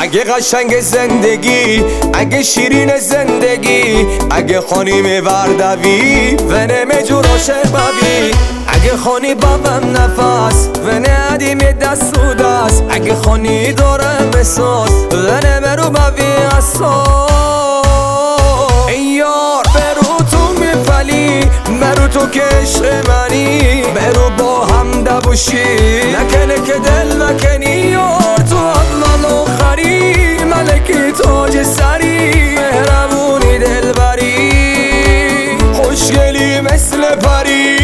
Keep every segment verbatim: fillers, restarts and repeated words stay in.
اگه قشنگ زندگی، اگه شیرین زندگی، اگه خانی میوردوی و نمیجور عاشق ببی، اگه خانی بابم نفس و ندیم دست و دست، اگه خانی دارم بساز و نمرو ببی اساس. ای یار برو تو میپلی، برو تو که عشق منی، برو با هم دبوشی، نکنه که دل مکنی یار. تو اول آخری ملکی تاج سری، مهربونی دلبری، خوشگلی مثل پری.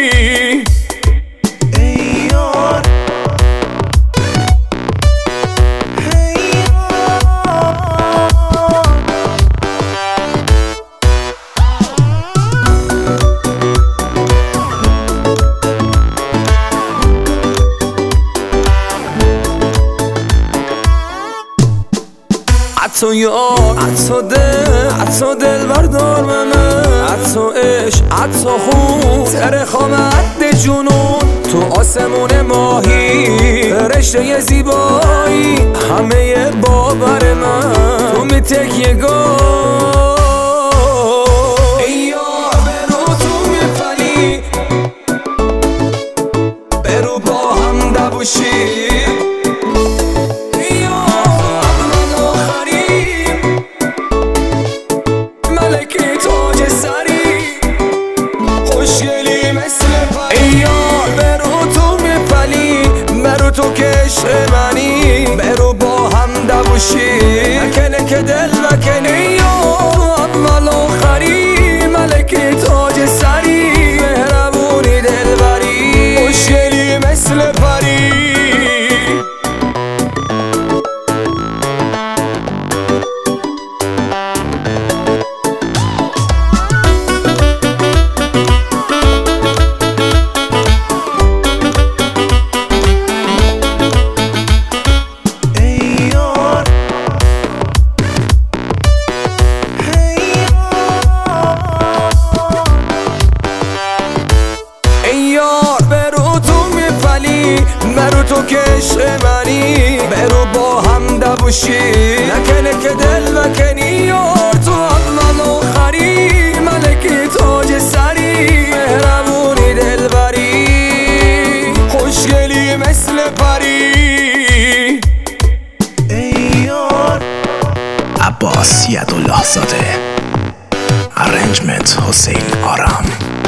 عطا یار، عطا دل، عطا دل بردار منه، عطا عشق، عطا خون، سر خام عد جنون. تو آسمون ماهی، رشته زیبایی، همه باور من تو می تکیه‌گاه. ای یار برو تو میپلی، برو با هم دبوشی، تو که عشق منی، برو با هم دبوشی، نکنه که دل مکنی یار. تو اول آخری ملکی تاج سری، مهربونی دلبری، خوشگلی مثل پری. برو تو که عشق منی، برو با هم دبوشی، نکنه که دل مکنی یار. تو اول آخری ملکی تاج سری، مهربونی دلبری، خوشگلی مثل پری. ای یار عباس یدالله زاده، ارنجمنت حسین آرام.